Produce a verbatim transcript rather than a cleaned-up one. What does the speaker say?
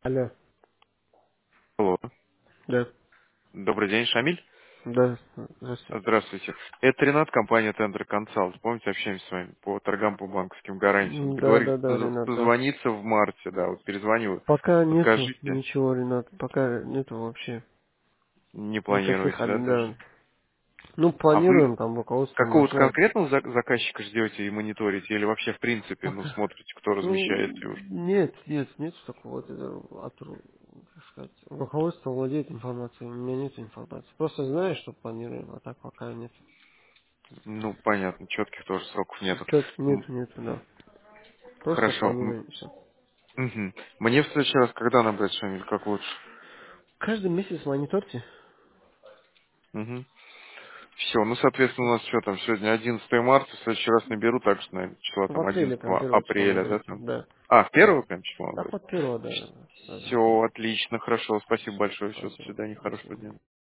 Алло. Алло. Да. Добрый день, Шамиль. Да. Здравствуйте. Здравствуйте. Это Ренат, компания Tender Consult. Помните, общаемся с вами по торгам по банковским гарантиям. М, Да, Договорились да, да, поз- Ренат, да. позвониться в марте, да, вот перезвоню. Пока нету Подскажите, ничего, Ренат. Пока нету вообще не никаких, планируете, а, да, даже? да. Ну, А вы планируем, там руководство какого-то начинает. конкретного зак- заказчика ждете и мониторите, или вообще в принципе, ну, Пока. смотрите, кто Ну, размещает и уж? нет, нет, нет такого. Вот это от, ру- как сказать, руководство владеет информацией. У меня нет информации. Просто знаю, что планируем, а так пока нет. Ну, понятно, четких тоже сроков нету. Чё- М, Нет, нет, да. Просто Хорошо. М, планируем все. мгм. Мне в следующий раз когда набрать, Шамиль, как лучше? Каждый месяц мониторьте. Мгм. Все, ну, соответственно, у нас что там, сегодня одиннадцатое марта, в следующий раз наберу, так что, наверное, числа В там апреле, там, одиннадцатого первого числа апреля, да, наберите. там. Да. А, первого прям числа Да, набрать? под первого, да. Да, да. Все, отлично, хорошо, спасибо большое, все, до Спасибо. свидания, До хорошего свидания. дня.